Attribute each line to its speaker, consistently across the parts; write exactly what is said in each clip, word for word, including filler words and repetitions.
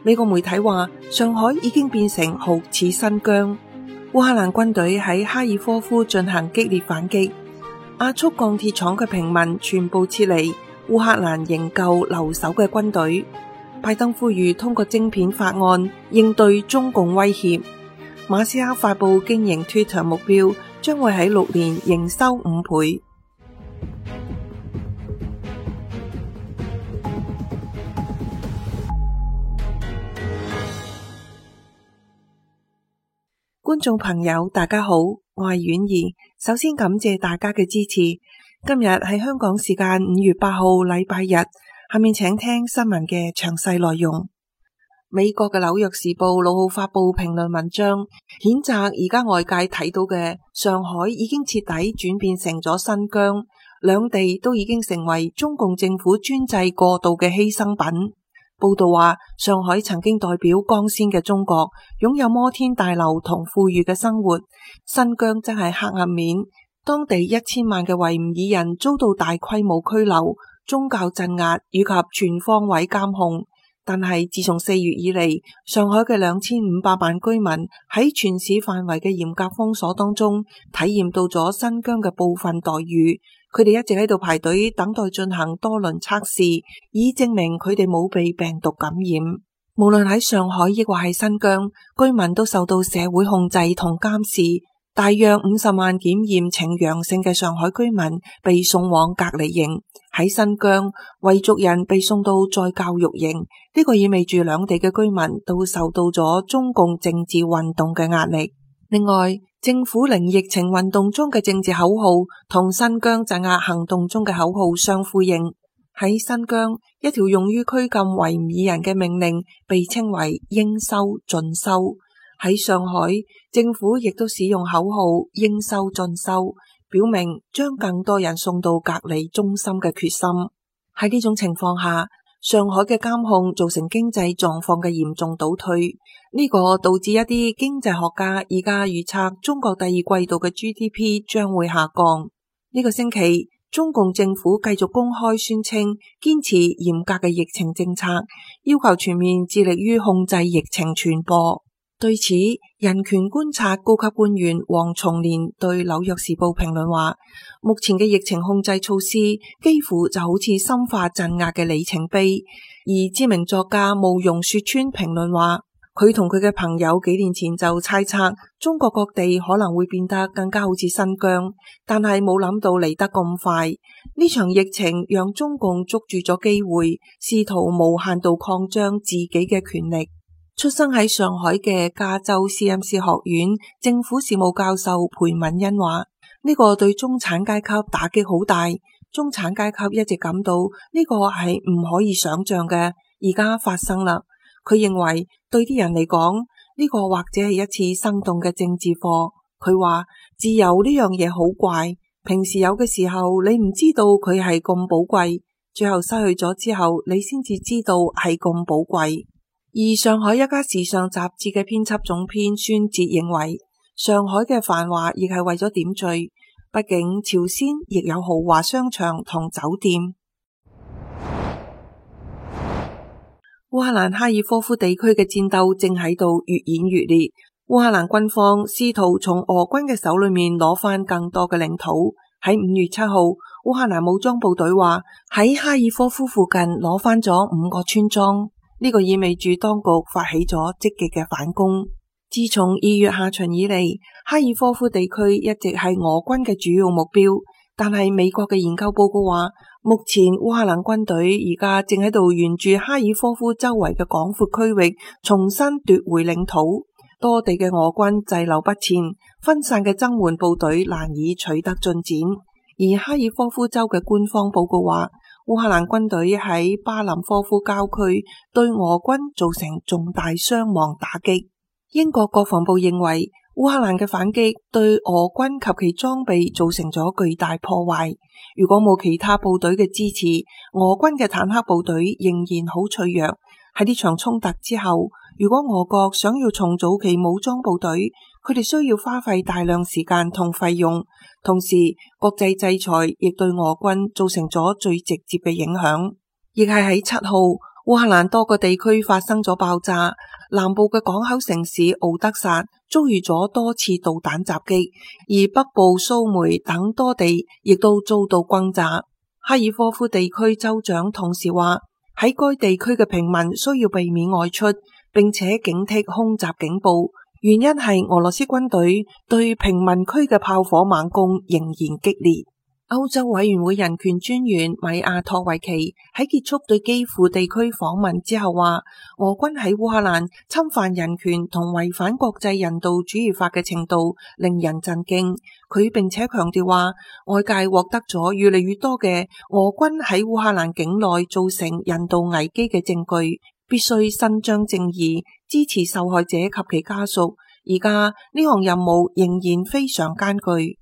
Speaker 1: 美國媒體話，上海已經變成酷似新疆。烏克蘭軍隊喺哈爾科夫進行激烈反擊，亞速鋼鐵廠嘅平民全部撤離，烏克蘭營救留守嘅軍隊。拜登呼籲通過晶片法案應對中共威脅。馬斯克發佈經營 Twitter 目標將會喺六年營收五倍。觀眾朋友大家好，我係婉兒，首先感謝大家嘅支持。今日係香港時間五月八號禮拜日，下面請聽新聞嘅詳細內容。美國嘅紐約時報六號發佈評論文章，譴責而家外界睇到嘅上海已經徹底轉變成咗新疆，兩地都已經成為中共政府專制過度嘅犧牲品。報道話，上海曾經代表光鮮嘅中國，擁有摩天大樓同富裕嘅生活。新疆真係黑暗面，當地一千萬嘅維吾爾人遭到大規模拘留、宗教鎮壓以及全方位監控。但係自從四月以嚟，上海嘅兩千五百萬居民喺全市範圍嘅嚴格封鎖當中，體驗到咗新疆嘅部分待遇。佢哋一直喺度排隊等待進行多輪測試，以證明佢哋冇被病毒感染。無論喺上海抑或係新疆，居民都受到社會控制同監視。大約五十萬檢驗呈陽性嘅上海居民被送往隔離營，喺新疆維族人被送到再教育營。呢個意味住兩地嘅居民都受到咗中共政治運動嘅壓力。另外，政府零疫情運動中嘅政治口號同新疆鎮壓行動中嘅口號相呼應。喺新疆，一條用於拘禁維吾爾人嘅命令被稱為應收盡收。喺上海，政府亦都使用口號應收盡收，表明將更多人送到隔離中心嘅決心。喺呢種情況下，上海嘅監控造成經濟狀況嘅嚴重倒退，呢個導致一啲經濟學家而家預測中國第二季度嘅 G D P 將會下降。呢個星期，中共政府繼續公開宣稱堅持嚴格嘅疫情政策，要求全面致力於控制疫情傳播。對此，人權觀察高級官員黃松年對紐約時報評論話，目前嘅疫情控制措施幾乎就好似深化鎮壓嘅里程碑。而知名作家慕容雪村評論話，佢同佢嘅朋友幾年前就猜測中國各地可能會變得更加好似新疆，但係冇諗到嚟得咁快。呢場疫情讓中共捉住咗機會，試圖無限度擴張自己嘅權力。出生喺上海嘅加州 C M C 學院政府事務教授裴敏恩話，呢個對中產階級打擊好大，中產階級一直感到呢個係唔可以想象嘅，而家發生啦。佢認為對啲人嚟講，呢個或者係一次生動嘅政治課。佢話自由呢樣嘢好怪，平時有嘅時候你唔知道佢係咁寶貴，最後失去咗之後你先至知道係咁寶貴。而上海一家時尚雜誌嘅編輯總編孫哲認為，上海嘅繁華亦係為咗點綴，畢竟朝鮮亦有豪華商場同酒店。烏克蘭哈爾科夫地區嘅戰鬥正喺度越演越烈，烏克蘭軍方試圖從俄軍嘅手裏面攞翻更多嘅領土。喺五月七號，烏克蘭武裝部隊話喺哈爾科夫附近攞翻咗五個村莊。呢個意味住當局發起咗積極嘅反攻。自從二月下旬以嚟，哈爾科夫地區一直係俄軍嘅主要目標。但係美國嘅研究報告話，目前烏克蘭軍隊而家正喺度沿住哈爾科夫周圍嘅廣闊區域重新奪回領土。多地嘅俄軍滯留不前，分散嘅增援部隊難以取得進展。而哈爾科夫州嘅官方報告話，烏克蘭軍隊喺巴林科夫郊區對俄軍造成重大傷亡打擊。英國國防部認為，烏克蘭嘅反擊對俄軍及其裝備造成咗巨大破壞。如果冇其他部隊嘅支持，俄軍嘅坦克部隊仍然好脆弱。喺呢場衝突之後，如果俄國想要重組其武裝部隊，佢哋需要花費大量時間同費用。同時，國際制裁亦對俄軍造成咗最直接嘅影響。亦係喺七號， 烏克蘭多個地區發生咗爆炸，南部嘅港口城市敖德薩遭遇咗多次導彈襲擊，而北部蘇梅等多地亦都遭到轟炸。哈爾科夫地區州長同時話，喺該地區嘅平民需要避免外出，並且警惕空襲警報，原因係俄羅斯軍隊對平民區嘅炮火猛攻仍然激烈。歐洲委員會人權專員米亞托維奇喺結束對基輔地區訪問之後話，俄軍喺烏克蘭侵犯人權同違反國際人道主義法嘅程度令人震驚。佢並且強調話，外界獲得咗越嚟越多嘅俄軍喺烏克蘭境內造成人道危機嘅證據，必須伸張正義，支持受害者及其家屬。而家呢項任務仍然非常艱巨。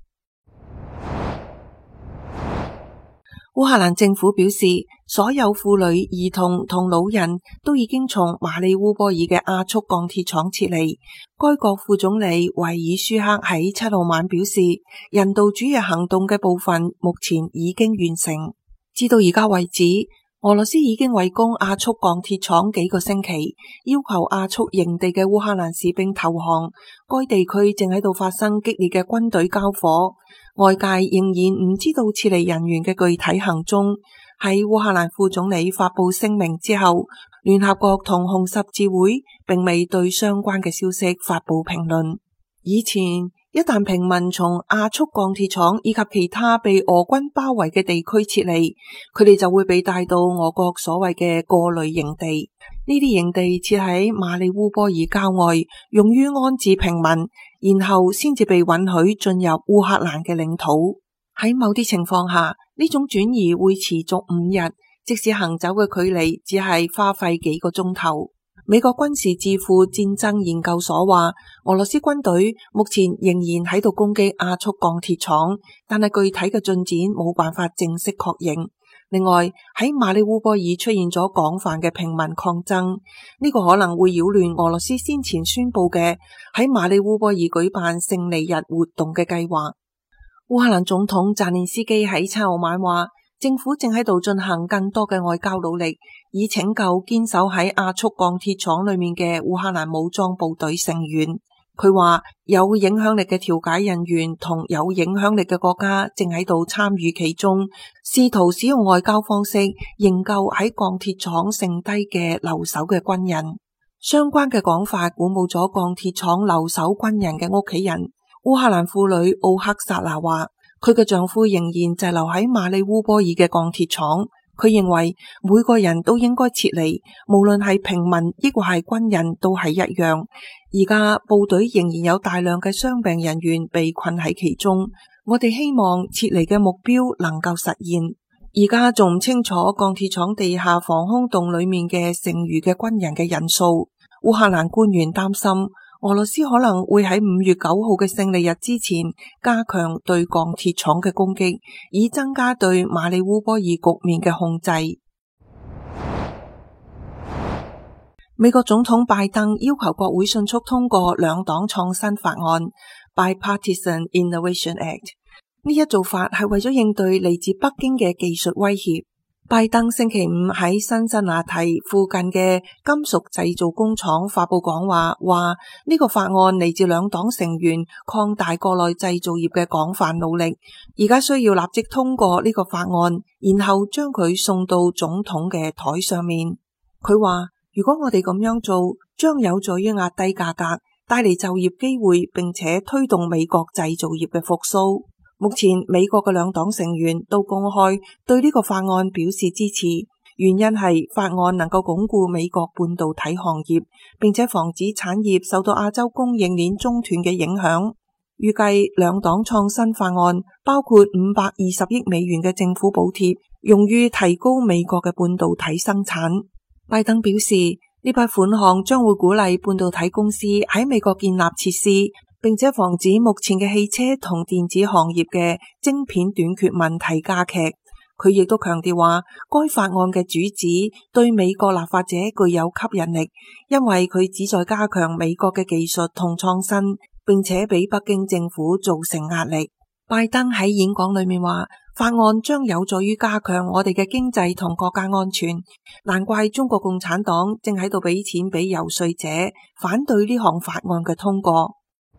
Speaker 1: 烏克蘭政府表示，所有婦女、兒童同老人都已經從馬里烏波爾嘅亞速鋼鐵廠撤離。該國副總理維爾舒克喺七號晚表示，人道主義行動嘅部分目前已經完成。至到而家為止，俄羅斯已經圍攻亞速鋼鐵廠幾個星期，要求亞速營地嘅烏克蘭士兵投降。該地區正喺度發生激烈嘅軍隊交火。外界仍然唔知道撤離人員嘅具體行蹤。喺烏克蘭副總理發佈聲明之後，聯合國同紅十字會並未對相關嘅消息發佈評論。以前一旦平民從亞速鋼鐵廠以及其他被俄軍包圍嘅地區撤離，佢哋就會被帶到俄國所謂嘅過濾營地。呢啲營地設喺馬里烏波爾郊外，用於安置平民，然後先至被允許進入烏克蘭嘅領土。喺某啲情況下，呢種轉移會持續五日，即使行走嘅距離只係花費幾個鐘頭。美國軍事智庫戰爭研究所話，俄羅斯軍隊目前仍然喺度攻擊亞速鋼鐵廠，但係具體嘅進展冇辦法正式確認。另外，喺馬里烏波爾出現咗廣泛嘅平民抗爭，呢個可能會擾亂俄羅斯先前宣布嘅喺馬里烏波爾舉辦勝利日活動嘅計劃。烏克蘭總統澤連斯基喺七號晚話，政府正喺度進行更多嘅外交努力，以拯救堅守喺亞速鋼鐵廠裏面嘅烏克蘭武裝部隊成員。佢話有影響力嘅調解人員同有影響力嘅國家正喺度參與其中，試圖使用外交方式營救喺鋼鐵廠剩低嘅留守嘅軍人。相關嘅講法鼓舞咗鋼鐵廠留守軍人嘅屋企人。烏克蘭婦女奧克薩娜話，佢嘅丈夫仍然滯留喺馬里烏波爾嘅鋼鐵廠。佢認為每個人都應該撤離，無論係平民抑或係軍人都係一樣。而家部隊仍然有大量嘅傷病人員被困喺其中，我哋希望撤離嘅目標能夠實現。而家仲唔清楚鋼鐵廠地下防空洞裏面嘅剩餘嘅軍人嘅人數。烏克蘭官員擔心俄羅斯可能會喺五月九號嘅勝利日之前加強對鋼鐵廠嘅攻擊，以增加對馬里烏波爾局面嘅控制。美國總統拜登要求國會迅速通過兩黨創新法案 Bipartisan Innovation Act， 呢一做法係為咗應對嚟自北京嘅技術威脅。拜登星期五喺辛辛那提附近嘅金屬製造工廠發佈講話，話呢個法案嚟自兩黨成員擴大國內製造業嘅廣泛努力，而家需要立即通過呢個法案，然後將佢送到總統嘅台上面。佢話，如果我哋咁樣做，將有助於壓低價格，帶嚟就業機會，並且推動美國製造業嘅復甦。目前美國嘅兩黨成員都公開對呢個法案表示支持，原因係法案能夠鞏固美國半導體行業，並且防止產業受到亞洲供應鏈中斷嘅影響。預計兩黨創新法案包括五百二十億美元嘅政府補貼，用於提高美國嘅半導體生產。拜登表示，呢筆款項將會鼓勵半導體公司喺美國建立設施，並且防止目前嘅汽車同電子行業嘅晶片短缺問題加劇。佢亦都強調話，該法案嘅主旨對美國立法者具有吸引力，因為佢旨在加強美國嘅技術同創新，並且俾北京政府造成壓力。 拜登喺演講裏面話，法案將有助於加強我哋嘅經濟同國家安全，難怪中國共產黨正喺度俾錢俾遊說者反對呢項法案嘅通過。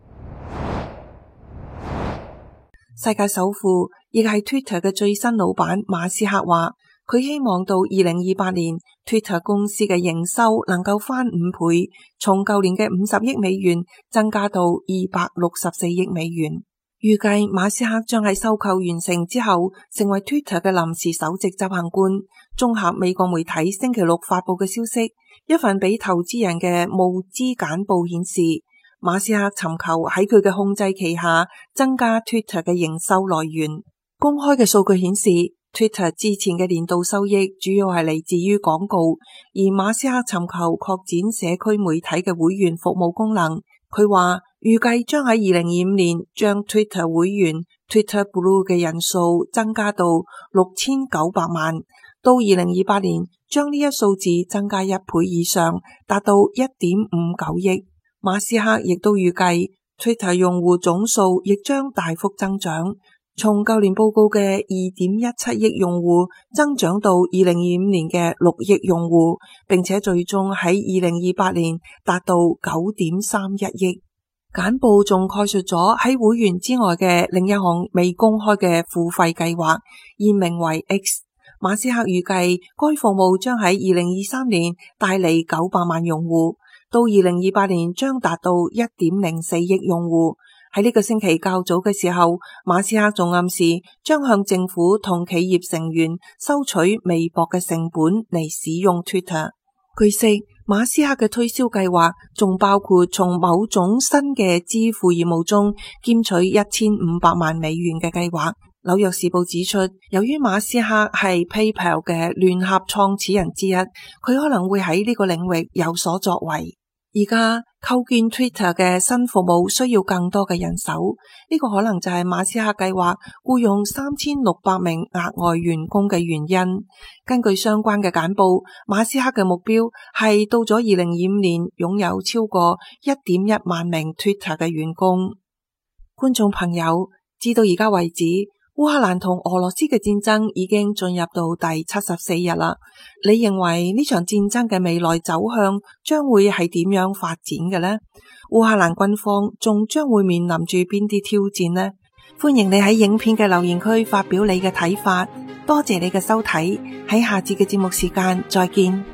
Speaker 1: 世界首富亦係 Twitter 嘅最新老闆馬斯克話，佢希望到二零二八年 Twitter 公司嘅營收能夠翻五倍，從舊年嘅五十億美元增加到二百六十四億美元。預計馬斯克將喺收購完成之後成為 Twitter 嘅臨時首席執行官。綜合美國媒體星期六發佈嘅消息，一份俾投資人嘅募資簡報顯示，馬斯克尋求喺佢嘅控制旗下增加 Twitter 嘅營收來源。公開嘅數據顯示， Twitter 之前嘅年度收益主要係嚟自於廣告，而馬斯克尋求擴展社區媒體嘅會員服務功能。佢話預計將喺二零二五年將 Twitter 會員 Twitter Blue 嘅人數增加到六千九百萬，到二零二八年將呢一數字增加一倍以上，達到一點五九億。馬斯克亦都預計 Twitter 用戶總數亦將大幅增長，從舊年報告嘅二點一七億用戶增長到二零二五年嘅六億用戶，並且最終喺二零二八年達到九點三一億。簡報仲概述咗喺會員之外嘅另一項未公開嘅付費計劃，現名為 X。馬斯克預計該服務將喺二零二三年帶嚟九百萬用戶，到二零二八年將達到一點零四億用戶。喺呢個星期較早嘅時候，馬斯克仲暗示將向政府同企業成員收取微薄嘅成本嚟使用 Twitter。據悉，馬斯克嘅推銷計劃仲包括從某種新嘅支付業務中兼取一千五百萬美元嘅計劃。紐約時報指出，由於馬斯克係 PayPal 嘅聯合創始人之一，佢可能會喺呢個領域有所作為。而家構建 Twitter 嘅新服務需要更多嘅人手，呢個可能就係馬斯克計劃僱用三千六百名額外員工嘅原因。根據相關嘅簡報，馬斯克嘅目標係到咗二零二五年擁有超過一點一萬名 Twitter 嘅員工。觀眾朋友，至到而家為止，烏克蘭同俄羅斯嘅戰爭已經進入到第七十四日啦。你認為呢場戰爭嘅未來走向將會係點樣發展嘅呢？烏克蘭軍方仲將會面臨住邊啲挑戰呢？歡迎你喺影片嘅留言區發表你嘅睇法。多謝你嘅收睇，喺下次嘅節目時間再見。